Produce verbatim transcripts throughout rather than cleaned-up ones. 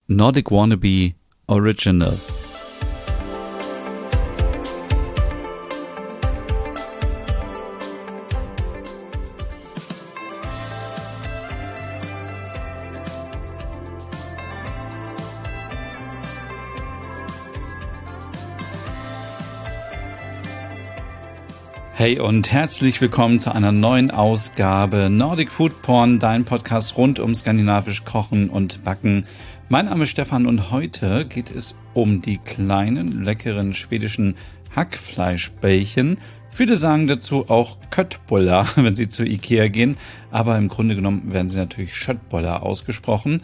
Nordic Wannabe Original. Hey und herzlich willkommen zu einer neuen Ausgabe Nordic Food Porn, dein Podcast rund um skandinavisch Kochen und Backen. Mein Name ist Stefan und heute geht es um die kleinen, leckeren schwedischen Hackfleischbällchen. Viele sagen dazu auch köttbullar, wenn sie zu Ikea gehen, aber im Grunde genommen werden sie natürlich köttbullar ausgesprochen.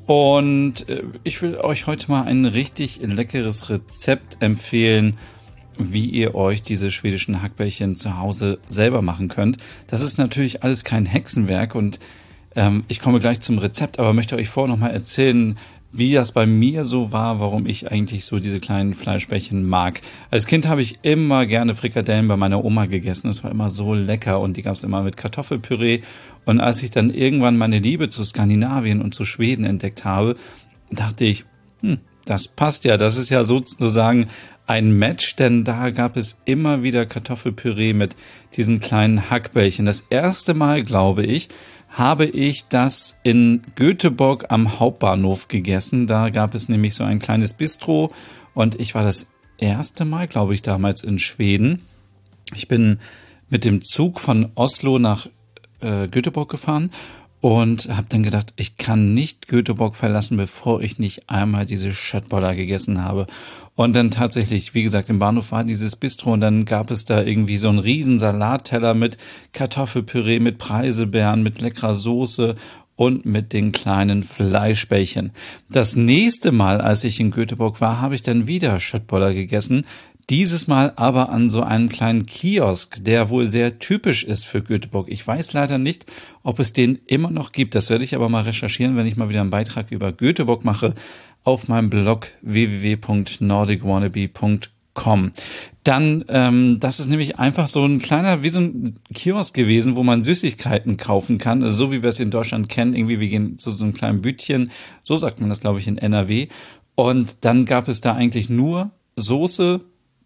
Und ich will euch heute mal ein richtig leckeres Rezept empfehlen, wie ihr euch diese schwedischen Hackbällchen zu Hause selber machen könnt. Das ist natürlich alles kein Hexenwerk und ähm, ich komme gleich zum Rezept, aber möchte euch vorher nochmal erzählen, wie das bei mir so war, warum ich eigentlich so diese kleinen Fleischbällchen mag. Als Kind habe ich immer gerne Frikadellen bei meiner Oma gegessen. Das war immer so lecker und die gab es immer mit Kartoffelpüree. Und als ich dann irgendwann meine Liebe zu Skandinavien und zu Schweden entdeckt habe, dachte ich, hm, das passt ja. Das ist ja sozusagen ein Match, denn da gab es immer wieder Kartoffelpüree mit diesen kleinen Hackbällchen. Das erste Mal, glaube ich, habe ich das in Göteborg am Hauptbahnhof gegessen. Da gab es nämlich so ein kleines Bistro und ich war das erste Mal, glaube ich, damals in Schweden. Ich bin mit dem Zug von Oslo nach äh, Göteborg gefahren und habe dann gedacht, ich kann nicht Göteborg verlassen, bevor ich nicht einmal diese köttbullar gegessen habe. Und dann tatsächlich, wie gesagt, im Bahnhof war dieses Bistro und dann gab es da irgendwie so einen riesen Salatteller mit Kartoffelpüree, mit Preiselbeeren, mit leckerer Soße und mit den kleinen Fleischbällchen. Das nächste Mal, als ich in Göteborg war, habe ich dann wieder köttbullar gegessen. Dieses Mal aber an so einem kleinen Kiosk, der wohl sehr typisch ist für Göteborg. Ich weiß leider nicht, ob es den immer noch gibt. Das werde ich aber mal recherchieren, wenn ich mal wieder einen Beitrag über Göteborg mache auf meinem Blog w w w punkt nordic wannabe punkt com. Dann, ähm, das ist nämlich einfach so ein kleiner, wie so ein Kiosk gewesen, wo man Süßigkeiten kaufen kann. Also so wie wir es in Deutschland kennen. Irgendwie, wir gehen zu so einem kleinen Bütchen. So sagt man das, glaube ich, in N R W. Und dann gab es da eigentlich nur Soße,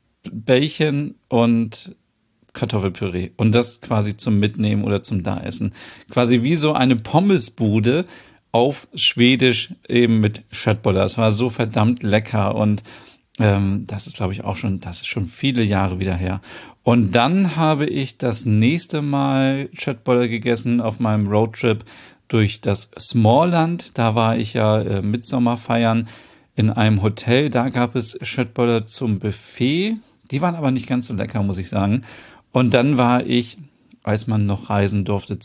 Bällchen und Kartoffelpüree und das quasi zum Mitnehmen oder zum Daessen. Quasi wie so eine Pommesbude auf Schwedisch eben mit köttbullar. Es war so verdammt lecker und ähm, das ist, glaube ich, auch schon, das ist schon viele Jahre wieder her. Und dann habe ich das nächste Mal köttbullar gegessen auf meinem Roadtrip durch das Småland. Da war ich ja äh, Mitsommer feiern in einem Hotel. Da gab es köttbullar zum Buffet. Die waren aber nicht ganz so lecker, muss ich sagen. Und dann war ich, als man noch reisen durfte,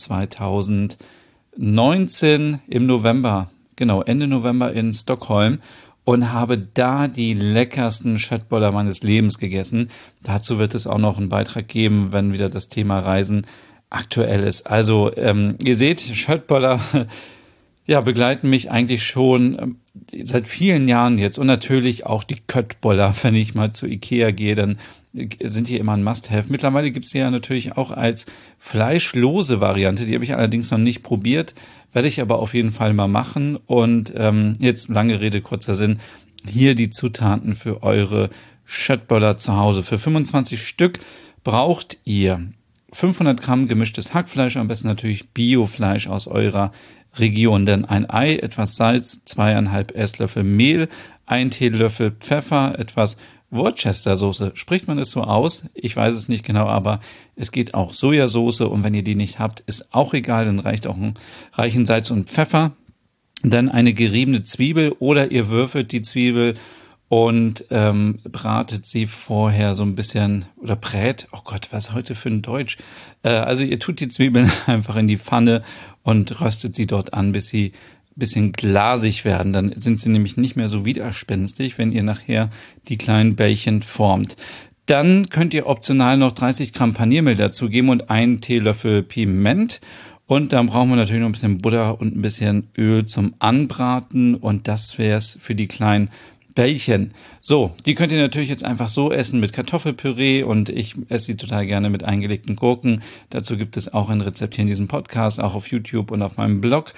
zweitausendneunzehn im November, genau, Ende November in Stockholm und habe da die leckersten köttbullar meines Lebens gegessen. Dazu wird es auch noch einen Beitrag geben, wenn wieder das Thema Reisen aktuell ist. Also ähm, ihr seht, köttbullar ja, begleiten mich eigentlich schon ähm, seit vielen Jahren jetzt und natürlich auch die köttbullar. Wenn ich mal zu Ikea gehe, dann sind die immer ein Must-Have. Mittlerweile gibt es die ja natürlich auch als fleischlose Variante. Die habe ich allerdings noch nicht probiert, werde ich aber auf jeden Fall mal machen. Und ähm, jetzt lange Rede, kurzer Sinn. Hier die Zutaten für eure köttbullar zu Hause. Für fünfundzwanzig Stück braucht ihr fünfhundert Gramm gemischtes Hackfleisch, am besten natürlich Biofleisch aus eurer Region, denn ein Ei, etwas Salz, zweieinhalb Esslöffel Mehl, ein Teelöffel Pfeffer, etwas Worcestersoße. Spricht man es so aus? Ich weiß es nicht genau, aber es geht auch Sojasauce und wenn ihr die nicht habt, ist auch egal, dann reicht auch ein reichen Salz und Pfeffer. Dann eine geriebene Zwiebel oder ihr würfelt die Zwiebel und ähm, bratet sie vorher so ein bisschen oder brät. Oh Gott, was heute für ein Deutsch. Äh, also ihr tut die Zwiebeln einfach in die Pfanne und röstet sie dort an, bis sie ein bisschen glasig werden. Dann sind sie nämlich nicht mehr so widerspenstig, wenn ihr nachher die kleinen Bällchen formt. Dann könnt ihr optional noch dreißig Gramm Paniermehl dazugeben und einen Teelöffel Piment. Und dann brauchen wir natürlich noch ein bisschen Butter und ein bisschen Öl zum Anbraten. Und das wäre es für die kleinen Bällchen. So, die könnt ihr natürlich jetzt einfach so essen mit Kartoffelpüree und ich esse sie total gerne mit eingelegten Gurken. Dazu gibt es auch ein Rezept hier in diesem Podcast, auch auf YouTube und auf meinem Blog.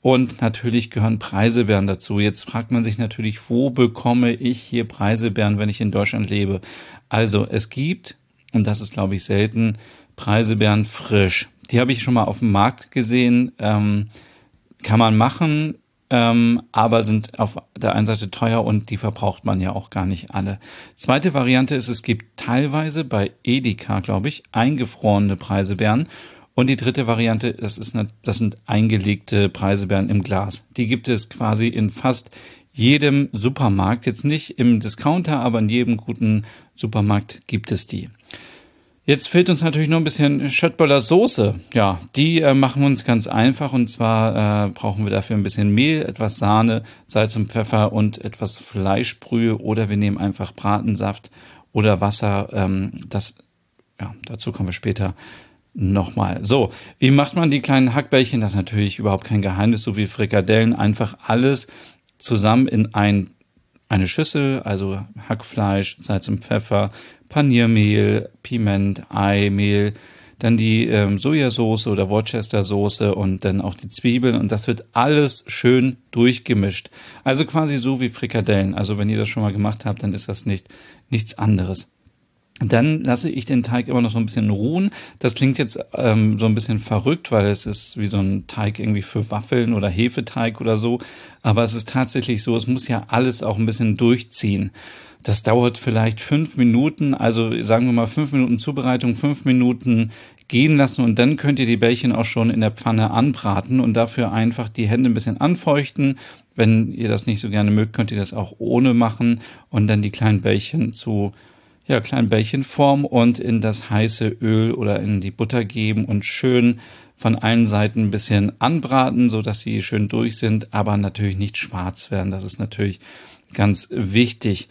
Und natürlich gehören Preiselbeeren dazu. Jetzt fragt man sich natürlich, wo bekomme ich hier Preiselbeeren, wenn ich in Deutschland lebe? Also es gibt, und das ist glaube ich selten, Preiselbeeren frisch. Die habe ich schon mal auf dem Markt gesehen, ähm, kann man machen, ähm, aber sind auf der einen Seite teuer und die verbraucht man ja auch gar nicht alle. Zweite Variante ist, es gibt teilweise bei Edeka, glaube ich, eingefrorene Preiselbeeren. Und die dritte Variante, das ist eine, das sind eingelegte Preiselbeeren im Glas. Die gibt es quasi in fast jedem Supermarkt. Jetzt nicht im Discounter, aber in jedem guten Supermarkt gibt es die. Jetzt fehlt uns natürlich nur ein bisschen Schöttböller Soße. Ja, die äh, machen wir uns ganz einfach, und zwar äh, brauchen wir dafür ein bisschen Mehl, etwas Sahne, Salz und Pfeffer und etwas Fleischbrühe, oder wir nehmen einfach Bratensaft oder Wasser. Ähm, das, ja, dazu kommen wir später nochmal. So, wie macht man die kleinen Hackbällchen? Das ist natürlich überhaupt kein Geheimnis, so wie Frikadellen. Einfach alles zusammen in ein, eine Schüssel, also Hackfleisch, Salz und Pfeffer, Paniermehl, Piment, Eimehl, dann die ähm, Sojasauce oder Worcestersoße und dann auch die Zwiebeln, und das wird alles schön durchgemischt. Also quasi so wie Frikadellen. Also wenn ihr das schon mal gemacht habt, dann ist das nicht nichts anderes. Dann lasse ich den Teig immer noch so ein bisschen ruhen. Das klingt jetzt ähm, so ein bisschen verrückt, weil es ist wie so ein Teig irgendwie für Waffeln oder Hefeteig oder so. Aber es ist tatsächlich so, es muss ja alles auch ein bisschen durchziehen. Das dauert vielleicht fünf Minuten, also sagen wir mal fünf Minuten Zubereitung, fünf Minuten gehen lassen, und dann könnt ihr die Bällchen auch schon in der Pfanne anbraten und dafür einfach die Hände ein bisschen anfeuchten. Wenn ihr das nicht so gerne mögt, könnt ihr das auch ohne machen und dann die kleinen Bällchen zu ja, kleinen Bällchenform und in das heiße Öl oder in die Butter geben und schön von allen Seiten ein bisschen anbraten, so dass sie schön durch sind, aber natürlich nicht schwarz werden. Das ist natürlich ganz wichtig.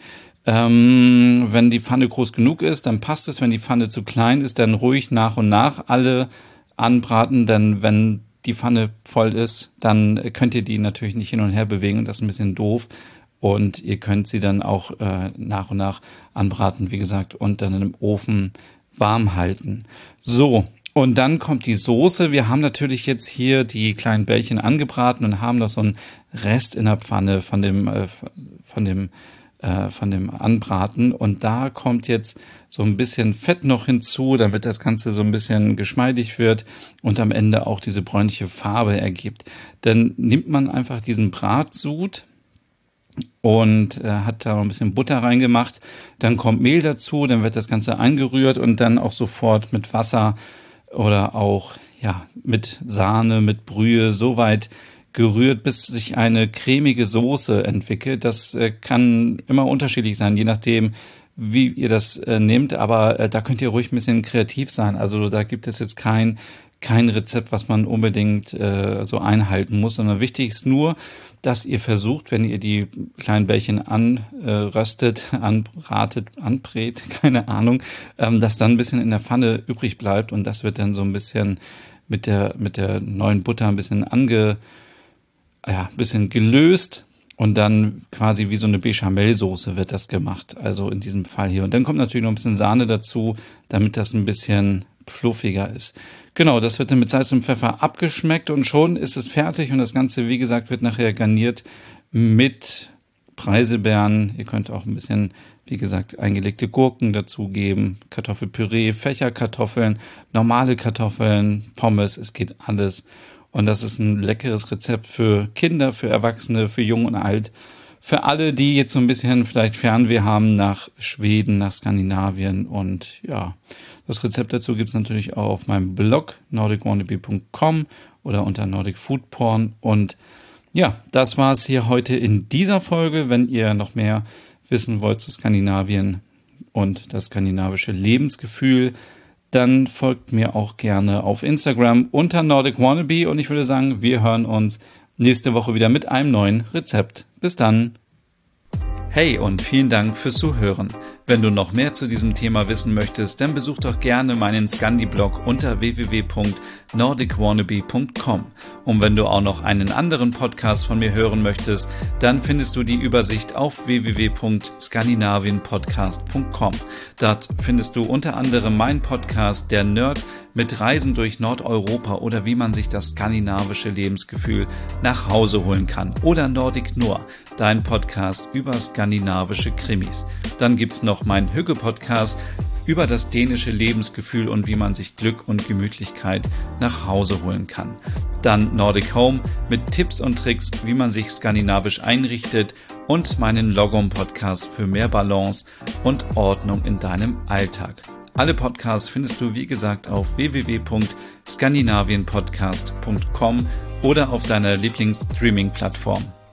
Ähm, wenn die Pfanne groß genug ist, dann passt es. Wenn die Pfanne zu klein ist, dann ruhig nach und nach alle anbraten, denn wenn die Pfanne voll ist, dann könnt ihr die natürlich nicht hin und her bewegen, und das ist ein bisschen doof. Und ihr könnt sie dann auch äh, nach und nach anbraten, wie gesagt, und dann im Ofen warm halten. So, und dann kommt die Soße. Wir haben natürlich jetzt hier die kleinen Bällchen angebraten und haben noch so einen Rest in der Pfanne von dem äh, von dem äh, von dem Anbraten. Und da kommt jetzt so ein bisschen Fett noch hinzu, damit das Ganze so ein bisschen geschmeidig wird und am Ende auch diese bräunliche Farbe ergibt. Dann nimmt man einfach diesen Bratsud und äh, hat da noch ein bisschen Butter reingemacht. Dann kommt Mehl dazu, dann wird das Ganze eingerührt und dann auch sofort mit Wasser oder auch ja mit Sahne, mit Brühe so weit gerührt, bis sich eine cremige Soße entwickelt. Das äh, kann immer unterschiedlich sein, je nachdem, wie ihr das äh, nehmt, aber äh, da könnt ihr ruhig ein bisschen kreativ sein. Also da gibt es jetzt kein kein Rezept, was man unbedingt äh, so einhalten muss, sondern wichtig ist nur, dass ihr versucht, wenn ihr die kleinen Bällchen anröstet, äh, anbratet, anbrät, keine Ahnung, ähm, dass dann ein bisschen in der Pfanne übrig bleibt, und das wird dann so ein bisschen mit der mit der neuen Butter ein bisschen ange, ja, ein bisschen gelöst. Und dann quasi wie so eine Bechamelsoße wird das gemacht, also in diesem Fall hier. Und dann kommt natürlich noch ein bisschen Sahne dazu, damit das ein bisschen fluffiger ist. Genau, das wird dann mit Salz und Pfeffer abgeschmeckt und schon ist es fertig. Und das Ganze, wie gesagt, wird nachher garniert mit Preiselbeeren. Ihr könnt auch ein bisschen, wie gesagt, eingelegte Gurken dazugeben, Kartoffelpüree, Fächerkartoffeln, normale Kartoffeln, Pommes, es geht alles. Und das ist ein leckeres Rezept für Kinder, für Erwachsene, für Jung und Alt. Für alle, die jetzt so ein bisschen vielleicht Fernweh haben nach Schweden, nach Skandinavien. Und ja, das Rezept dazu gibt's natürlich auch auf meinem Blog nordic wannabe punkt com oder unter Nordic Food Porn. Und ja, das war's hier heute in dieser Folge. Wenn ihr noch mehr wissen wollt zu Skandinavien und das skandinavische Lebensgefühl, dann folgt mir auch gerne auf Instagram unter Nordic Wannabe, und ich würde sagen, wir hören uns nächste Woche wieder mit einem neuen Rezept. Bis dann. Hey und vielen Dank fürs Zuhören. Wenn du noch mehr zu diesem Thema wissen möchtest, dann besuch doch gerne meinen Scandi-Blog unter w w w punkt nordic wannabe punkt com. Und wenn du auch noch einen anderen Podcast von mir hören möchtest, dann findest du die Übersicht auf w w w punkt skandinavien podcast punkt com. Dort findest du unter anderem meinen Podcast Der Nerd mit Reisen durch Nordeuropa oder wie man sich das skandinavische Lebensgefühl nach Hause holen kann. Oder Nordic Noir, dein Podcast über skandinavische Krimis. Dann gibt's noch meinen Hügge-Podcast über das dänische Lebensgefühl und wie man sich Glück und Gemütlichkeit nach Hause holen kann. Dann Nordic Home mit Tipps und Tricks, wie man sich skandinavisch einrichtet und meinen Logom-Podcast für mehr Balance und Ordnung in deinem Alltag. Alle Podcasts findest du, wie gesagt, auf w w w punkt skandinavien podcast punkt com oder auf deiner Lieblings-Streaming-Plattform.